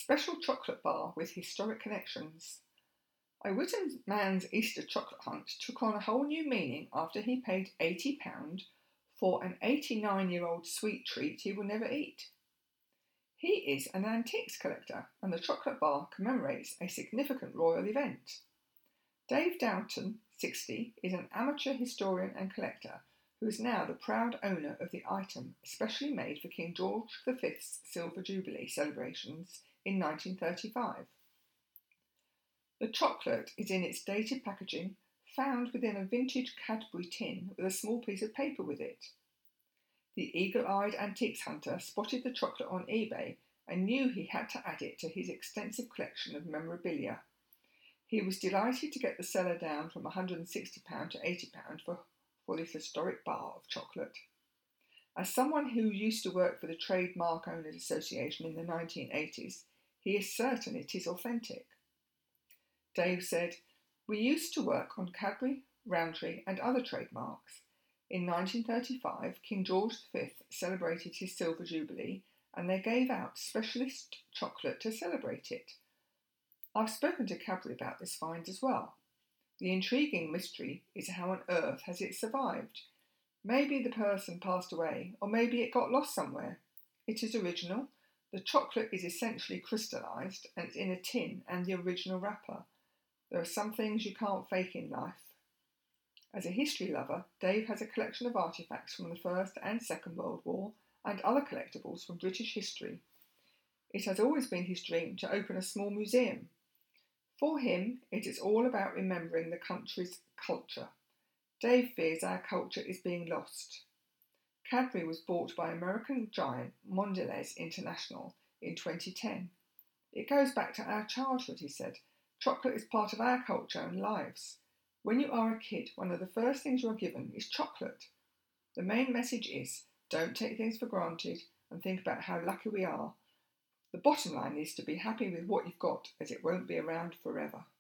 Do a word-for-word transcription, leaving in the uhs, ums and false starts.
Special chocolate bar with historic connections. A Witten man's Easter chocolate hunt took on a whole new meaning after he paid eighty pounds for an eighty-nine-year-old sweet treat he will never eat. He is an antiques collector, and the chocolate bar commemorates a significant royal event. Dave Doughton, sixty, is an amateur historian and collector who is now the proud owner of the item specially made for King George the Fifth's Silver Jubilee celebrations in nineteen thirty-five. The chocolate is in its dated packaging, found within a vintage Cadbury tin with a small piece of paper with it. The eagle-eyed antiques hunter spotted the chocolate on eBay and knew he had to add it to his extensive collection of memorabilia. He was delighted to get the seller down from one hundred sixty pounds to eighty pounds for, for this historic bar of chocolate. As someone who used to work for the Trademark Owners Association in the nineteen eighties, he is certain it is authentic. Dave said, "We used to work on Cadbury, Rowntree and other trademarks. In nineteen thirty-five, King George the Fifth celebrated his Silver Jubilee and they gave out specialist chocolate to celebrate it. I've spoken to Cadbury about this find as well. The intriguing mystery is how on earth has it survived? Maybe the person passed away, or maybe it got lost somewhere. It is original. The chocolate is essentially crystallised and it's in a tin and the original wrapper. There are some things you can't fake in life." As a history lover, Dave has a collection of artefacts from the First and Second World War and other collectibles from British history. It has always been his dream to open a small museum. For him, it is all about remembering the country's culture. Dave fears our culture is being lost. Cadbury was bought by American giant Mondelez International in twenty ten. "It goes back to our childhood," he said. "Chocolate is part of our culture and lives. When you are a kid, one of the first things you are given is chocolate. The main message is, don't take things for granted and think about how lucky we are. The bottom line is to be happy with what you've got, as it won't be around forever."